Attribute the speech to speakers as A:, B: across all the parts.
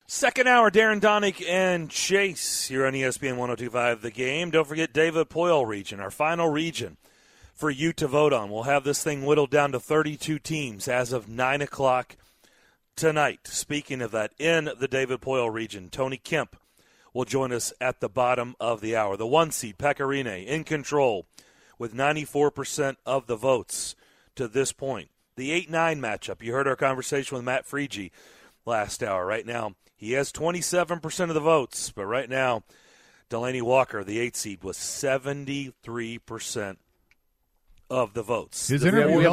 A: Second hour, Darren Donick and Chase here on ESPN 102.5 The Game. Don't forget David Poile region, our final region for you to vote on. We'll have this thing whittled down to 32 teams as of 9 o'clock tonight. Speaking of that, in the David Poile region, Tony Kemp will join us at the bottom of the hour. The 1 seed, Pecorine, in control with 94% of the votes to this point. The 8-9 matchup, you heard our conversation with Matt Friege last hour. Right now, he has 27% of the votes, but right now, Delaney Walker, the 8 seed, was 73% of the votes.
B: We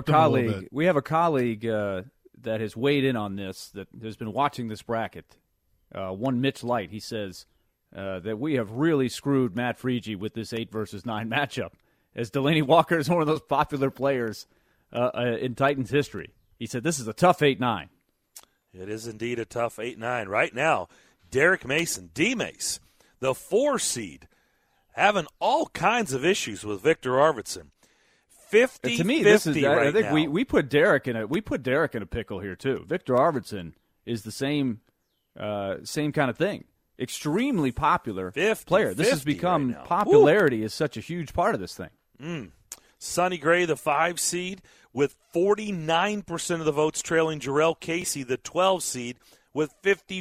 B: have a colleague that has weighed in on this, that has been watching this bracket. One Mitch Light, he says that we have really screwed Matt Friege with this 8 versus 9 matchup, as Delaney Walker is one of those popular players in Titans history. He said this is a tough 8-9.
A: It is indeed a tough 8-9. Right now, Derek Mason, D-Mace, the 4 seed, having all kinds of issues with Victor Arvidsson. 50-50
B: to me, this is, I think
A: now.
B: we put Derek in a pickle here too. Victor Arvidsson is the same kind of thing. Extremely popular player. This has become
A: right
B: popularity is such a huge part of this thing.
A: Sonny Gray, the 5 seed, with 49% of the votes, trailing Jarrell Casey, the 12 seed, with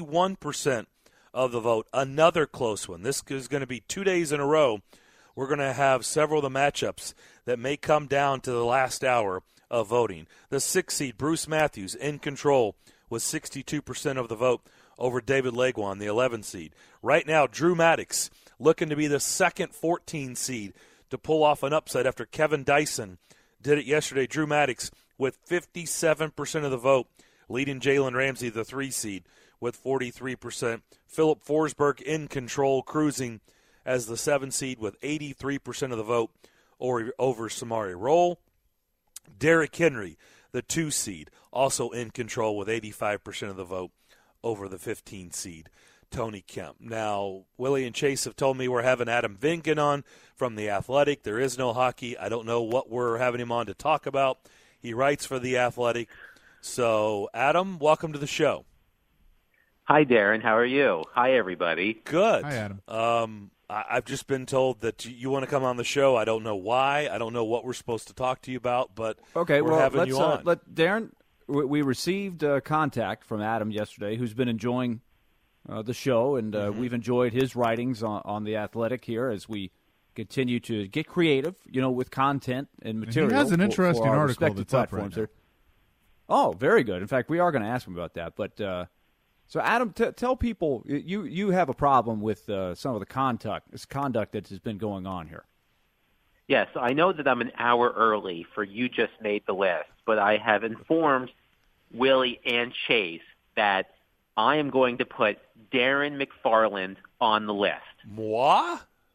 A: 51% of the vote. Another close one. This is going to be 2 days in a row. We're going to have several of the matchups that may come down to the last hour of voting. The 6 seed, Bruce Matthews, in control with 62% of the vote over David Legwan, the 11 seed. Right now, Drew Maddox looking to be the second 14 seed to pull off an upset after Kevin Dyson did it yesterday. Drew Maddox with 57% of the vote, leading Jalen Ramsey, the 3 seed, with 43%. Philip Forsberg in control, cruising as the 7 seed with 83% of the vote over Samari Roll. Derrick Henry, the 2 seed, also in control with 85% of the vote over the 15 seed, Tony Kemp. Now, Willie and Chase have told me we're having Adam Vinkin on from The Athletic. There is no hockey. I don't know what we're having him on to talk about. He writes for The Athletic. So, Adam, welcome to the show.
C: Hi, Darren. How are you? Hi, everybody.
A: Good.
D: Hi, Adam.
A: I've just been told that you want to come on the show. I don't know why. I don't know what we're supposed to talk to you about, but we're having you on.
B: Darren, we received contact from Adam yesterday, who's been enjoying the show, and we've enjoyed his writings on The Athletic here as we continue to get creative, with content and material.
D: He has an interesting
B: for our
D: article that's up right now.
B: Oh, very good. In fact, we are going to ask him about that. But so, Adam, tell people you have a problem with some of the conduct that has been going on here.
C: Yes, I know that I'm an hour early for You Just Made the List, but I have informed Willie and Chase that I am going to put Darren McFarland on the list.
A: Moi?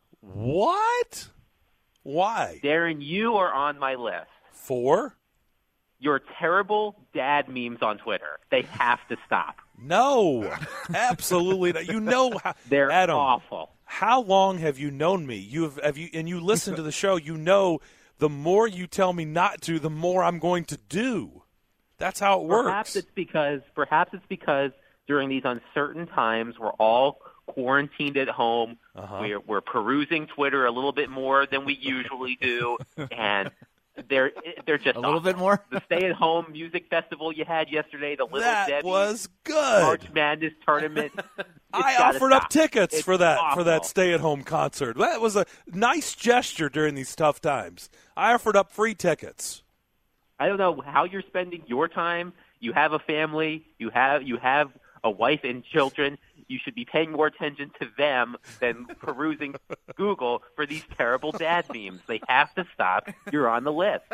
A: What? Why?
C: Darren, you are on my list.
A: For?
C: Your terrible dad memes on Twitter. They have to stop.
A: No, absolutely not. You know how
C: they're
A: Adam,
C: awful.
A: How long have you known me? And you listen to the show. You know, the more you tell me not to, the more I'm going to do. That's how it works.
C: Perhaps it's because during these uncertain times, we're all quarantined at home. We're perusing Twitter a little bit more than we usually do, and they're just
B: a little bit more.
C: The stay-at-home music festival you had yesterday, the Little
A: that
C: Debbie
A: was good.
C: March Madness tournament.
A: I offered up tickets for that
C: awful.
A: for that stay-at-home concert. That was a nice gesture during these tough times. I offered up free tickets.
C: I don't know how you're spending your time. You have a family. You have a wife and children. You should be paying more attention to them than perusing Google for these terrible dad memes. They have to stop. You're on the list.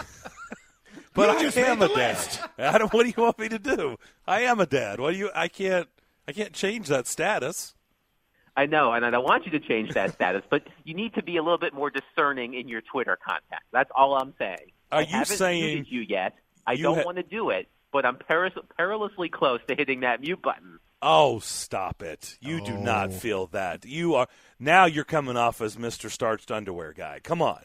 A: But I am a dad. Adam, what do you want me to do? I am a dad. I can't change that status.
C: I know, and I don't want you to change that status, but you need to be a little bit more discerning in your Twitter contact. That's all I'm saying.
A: I
C: haven't muted you yet. I don't want to do it, but I'm perilously close to hitting that mute button.
A: Oh, stop it. You do not feel that. You're coming off as Mr. Starched Underwear guy. Come on.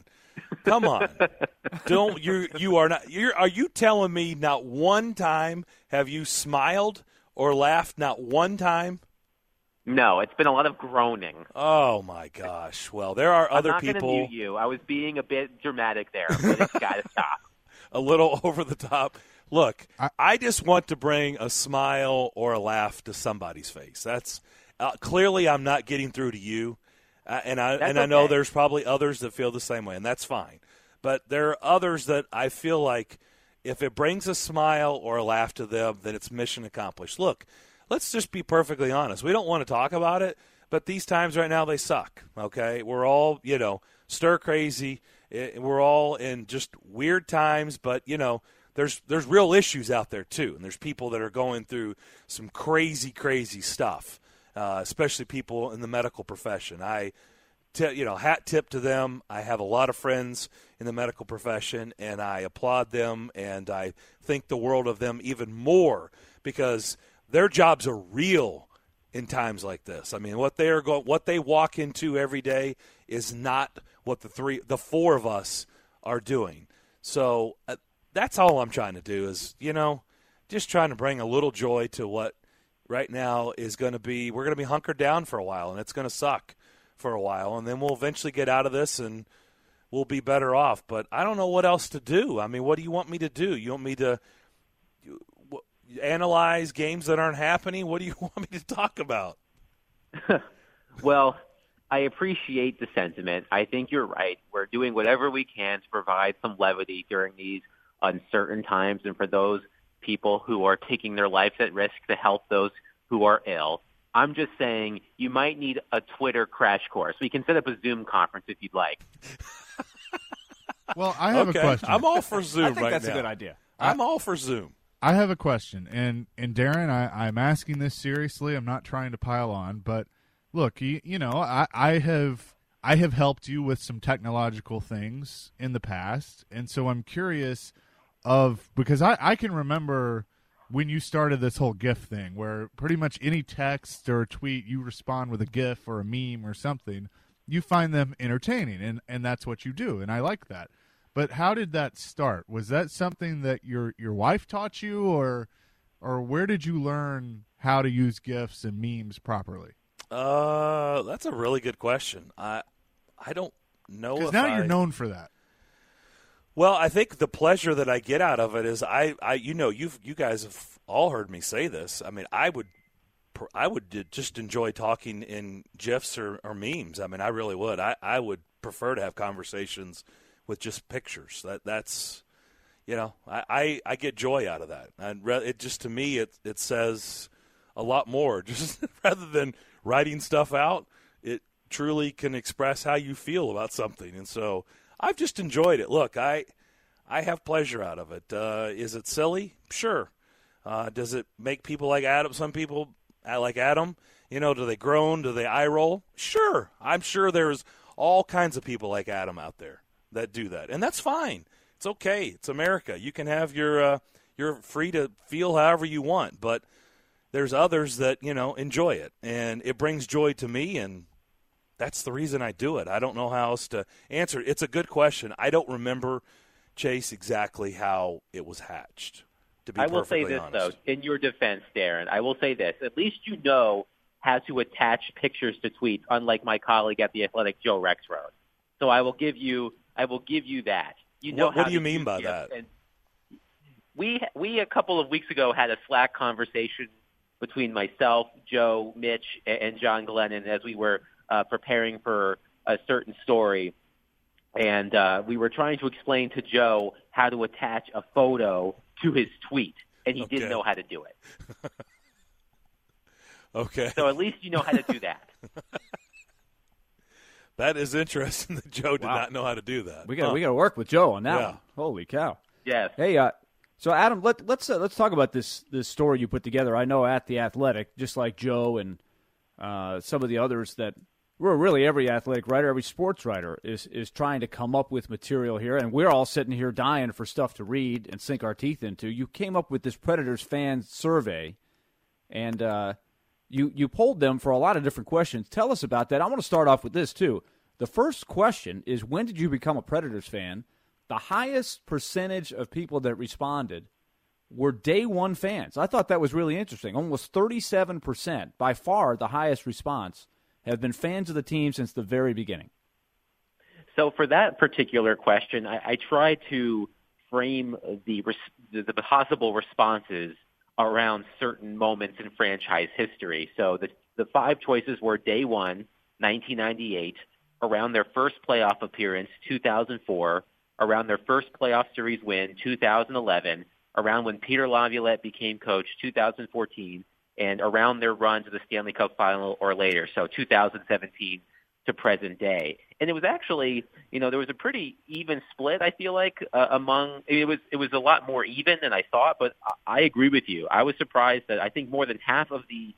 A: Are you telling me not one time have you smiled or laughed not one time?
C: No, it's been a lot of groaning.
A: Oh, my gosh. Well, there are other people.
C: I'm not going to mute you. I was being a bit dramatic there, but it's got to stop.
A: A little over the top. Look, I just want to bring a smile or a laugh to somebody's face. That's clearly I'm not getting through to you, and I know there's probably others that feel the same way, and that's fine. But there are others that I feel like if it brings a smile or a laugh to them, then it's mission accomplished. Look, let's just be perfectly honest. We don't want to talk about it, but these times right now, they suck, okay? We're all, stir crazy. We're all in just weird times, but, there's real issues out there, too, and there's people that are going through some crazy, crazy stuff, especially people in the medical profession. Hat tip to them. I have a lot of friends in the medical profession, and I applaud them, and I think the world of them even more because their jobs are real in times like this. I mean, what they walk into every day is not what the four of us are doing. So that's all I'm trying to do is, just trying to bring a little joy to what right now is going to be. We're going to be hunkered down for a while, and it's going to suck for a while, and then we'll eventually get out of this and we'll be better off. But I don't know what else to do. I mean, what do you want me to do? You want me to analyze games that aren't happening? What do you want me to talk about?
C: Well, I appreciate the sentiment. I think you're right. We're doing whatever we can to provide some levity during these uncertain times, and for those people who are taking their lives at risk to help those who are ill. I'm just saying you might need a Twitter crash course. We can set up a Zoom conference if you'd like.
D: Well, I have a question.
A: I'm all for Zoom right now.
B: I think that's a good idea.
A: I'm all for Zoom.
D: I have a question, and Darren, I'm asking this seriously. I'm not trying to pile on, but look, I have helped you with some technological things in the past, and so I'm curious because I can remember when you started this whole GIF thing where pretty much any text or tweet you respond with a GIF or a meme or something, you find them entertaining, and that's what you do, and I like that. But how did that start? Was that something that your wife taught you, or where did you learn how to use GIFs and memes properly?
A: That's a really good question. I don't know.
D: Because now you're known for that.
A: Well, I think the pleasure that I get out of it is you guys have all heard me say this. I mean, I would just enjoy talking in GIFs or memes. I mean, I really would. I would prefer to have conversations with just pictures. That's I get joy out of that. And it just, to me, it says a lot more. Just rather than writing stuff out, it truly can express how you feel about something. And so I've just enjoyed it. Look, I have pleasure out of it. Is it silly? Sure. Does it make people like Adam? Some people like Adam, do they groan? Do they eye roll? Sure. I'm sure there's all kinds of people like Adam out there that do that, and that's fine. It's okay. It's America. You can have you're free to feel however you want, but there's others that enjoy it, and it brings joy to me, and that's the reason I do it. I don't know how else to answer it. It's a good question. I don't remember, Chase, exactly how it was hatched. To be
C: I will say
A: perfectly
C: this,
A: honest.
C: though, in your defense, Darren, I will say this. At least you know how to attach pictures to tweets, unlike my colleague at The Athletic, Joe Rexrode. So I will give you that.
A: What do you mean by that?
C: And we a couple of weeks ago had a Slack conversation between myself, Joe, Mitch, and John Glennon as we were preparing for a certain story. And we were trying to explain to Joe how to attach a photo to his tweet, and he didn't know how to do it.
A: Okay.
C: So at least you know how to do that.
A: That is interesting that Joe did not know how to do that.
B: We got to work with Joe on that one. Holy cow!
C: Yes.
B: Hey, so Adam, let's talk about this story you put together. I know at The Athletic, just like Joe and some of the others that really every athletic writer, every sports writer is trying to come up with material here, and we're all sitting here dying for stuff to read and sink our teeth into. You came up with this Predators fan survey, and you polled them for a lot of different questions. Tell us about that. I want to start off with this, too. The first question is, when did you become a Predators fan? The highest percentage of people that responded were day one fans. I thought that was really interesting. Almost 37%, by far the highest response, have been fans of the team since the very beginning.
C: So for that particular question, I try to frame the possible responses around certain moments in franchise history. So the 5 choices were day one, 1998, around their first playoff appearance, 2004, around their first playoff series win, 2011, around when Peter Laviolette became coach, 2014, and around their run to the Stanley Cup final or later, so 2017 to present day. And it was actually, there was a pretty even split, I feel like, it was a lot more even than I thought, but I agree with you. I was surprised that I think more than half of the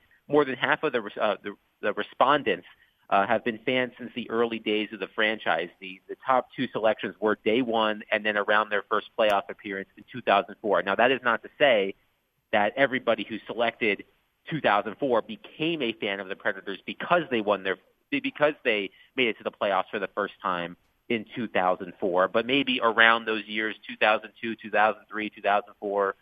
C: respondents have been fans since the early days of the franchise. The top 2 selections were day one and then around their first playoff appearance in 2004. Now, that is not to say that everybody who selected 2004 became a fan of the Predators because they made it to the playoffs for the first time in 2004, but maybe around those years, 2002, 2003, 2004.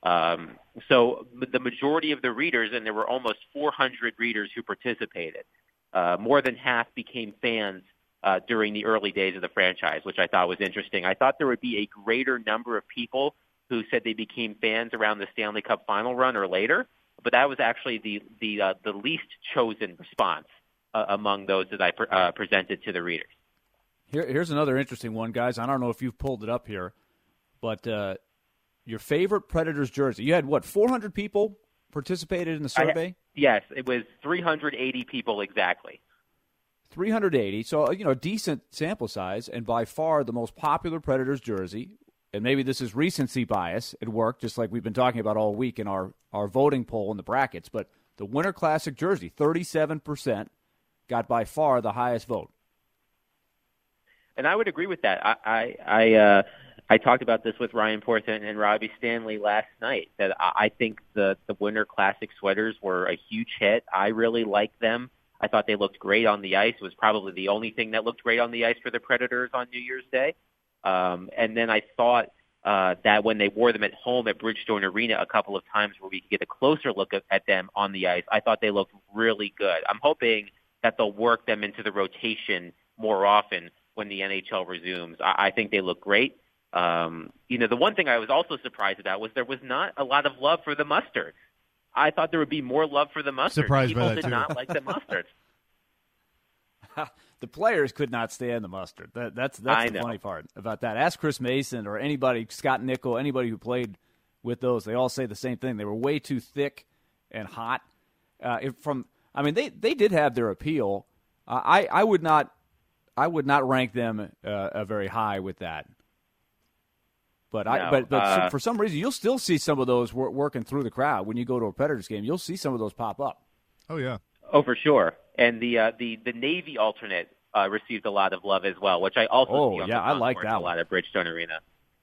C: So the majority of the readers, and there were almost 400 readers who participated, more than half became fans during the early days of the franchise, which I thought was interesting. I thought there would be a greater number of people who said they became fans around the Stanley Cup final run or later, but that was actually the least chosen response among those that I presented to the readers.
B: Here's another interesting one, guys. I don't know if you've pulled it up here, but your favorite Predators jersey. You had, 400 people participated in the survey?
C: Yes, it was 380 people exactly.
B: 380, so a decent sample size, and by far the most popular Predators jersey. And maybe this is recency bias at work, just like we've been talking about all week in our voting poll in the brackets. But the Winter Classic jersey, 37%, got by far the highest vote.
C: And I would agree with that. I talked about this with Ryan Portman and Robbie Stanley last night, that I think the Winter Classic sweaters were a huge hit. I really liked them. I thought they looked great on the ice. It was probably the only thing that looked great on the ice for the Predators on New Year's Day. And then I thought that when they wore them at home at Bridgestone Arena a couple of times where we could get a closer look at them on the ice, I thought they looked really good. I'm hoping that they'll work them into the rotation more often when the NHL resumes. I think they look great. The one thing I was also surprised about was there was not a lot of love for the mustard. I thought there would be more love for the mustard.
D: Surprised
C: People
D: by that
C: did not like the mustard.
B: The players could not stand the mustard. That's the funny part about that. Ask Chris Mason or anybody, Scott Nickel, anybody who played with those. They all say the same thing. They were way too thick and hot. They did have their appeal. I would not rank them very high with that. But for some reason, you'll still see some of those working through the crowd when you go to a Predators game. You'll see some of those pop up.
D: Oh yeah.
C: Oh, for sure. And the Navy alternate received a lot of love as well, which I also see on
B: I like that
C: a lot at Bridgestone Arena.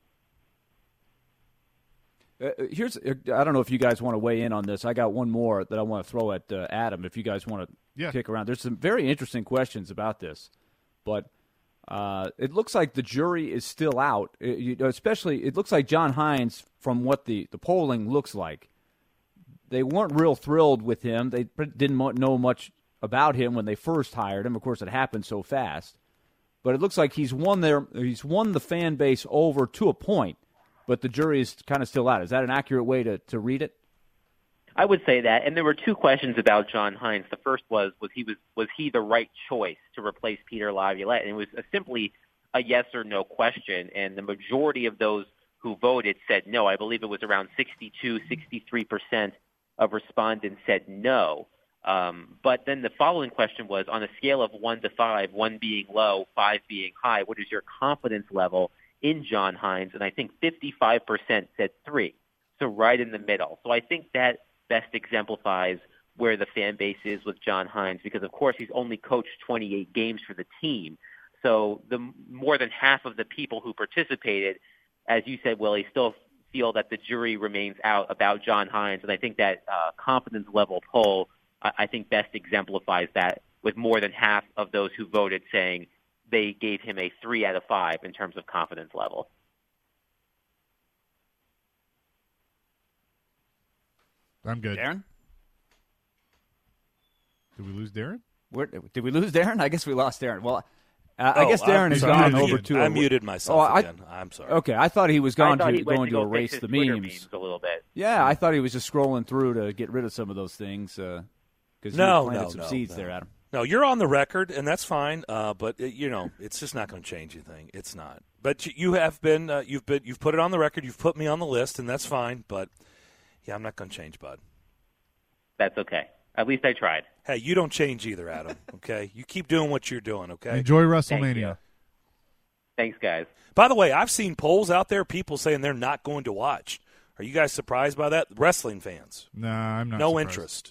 B: I don't know if you guys want to weigh in on this. I got one more that I want to throw at Adam. If you guys want to kick around, there's some very interesting questions about this, but it looks like the jury is still out. Especially, it looks like John Hynes, from what the polling looks like, they weren't real thrilled with him. They didn't know much about him when they first hired him. Of course, it happened so fast. But it looks like he's won the fan base over to a point, but the jury is kind of still out. Is that an accurate way to read it?
C: I would say that. And there were two questions about John Hynes. The first was he the right choice to replace Peter Laviolette? And it was simply a yes or no question. And the majority of those who voted said no. I believe it was around 63% of respondents said no. But then the following question was, on a scale of 1 to 5, 1 being low, 5 being high, what is your confidence level in John Hynes? And I think 55% said 3, so right in the middle. So I think that best exemplifies where the fan base is with John Hynes, because, of course, he's only coached 28 games for the team. So the more than half of the people who participated, as you said, Willie, still feel that the jury remains out about John Hynes. And I think that confidence level poll, I think, best exemplifies that, with more than half of those who voted saying they gave him a 3 out of 5 in terms of confidence level.
D: I'm good.
B: Darren?
D: Did we lose Darren?
B: Did we lose Darren? I guess we lost Darren. Well, I guess Darren has gone over to.
A: I muted myself again. I'm sorry.
B: Okay, I thought he was going to
C: go
B: erase
C: fix
B: the
C: his Twitter
B: memes
C: a little bit.
B: Yeah, I thought he was just scrolling through to get rid of some of those things. Because you planted some seeds there, Adam.
A: No, you're on the record, and that's fine. But it's just not going to change anything. It's not. But you have been. You've put it on the record. You've put me on the list, and that's fine. But yeah, I'm not going to change, bud.
C: That's okay. At least I tried.
A: Hey, you don't change either, Adam. Okay, you keep doing what you're doing. Okay.
D: Enjoy WrestleMania.
C: Thanks, guys.
A: By the way, I've seen polls out there. People saying they're not going to watch. Are you guys surprised by that? Wrestling fans?
D: No, I'm not.
A: No
D: surprised.
A: interest.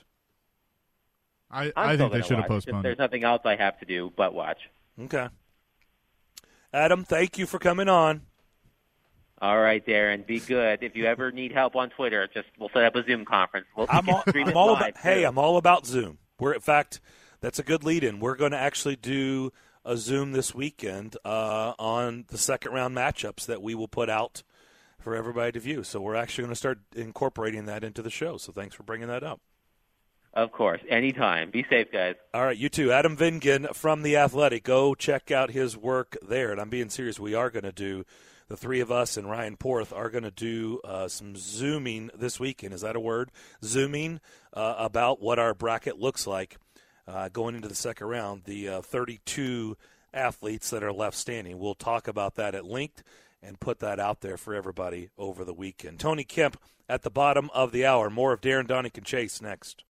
D: I think they should have postponed.
C: There's nothing else I have to do but watch.
A: Okay. Adam, thank you for coming on.
C: All right, Darren, be good. If you ever need help on Twitter, we'll set up a Zoom conference.
A: I'm all about Zoom. In fact, that's a good lead-in. We're going to actually do a Zoom this weekend on the second round matchups that we will put out for everybody to view. So we're actually going to start incorporating that into the show. So thanks for bringing that up.
C: Of course, anytime. Be safe, guys.
A: All right, you too. Adam Vingan from The Athletic. Go check out his work there. And I'm being serious. We are going to do, the three of us and Ryan Porth are going to do some Zooming this weekend. Is that a word? Zooming about what our bracket looks like going into the second round, the 32 athletes that are left standing. We'll talk about that at length and put that out there for everybody over the weekend. Tony Kemp at the bottom of the hour. More of Darren Donick and Chase next.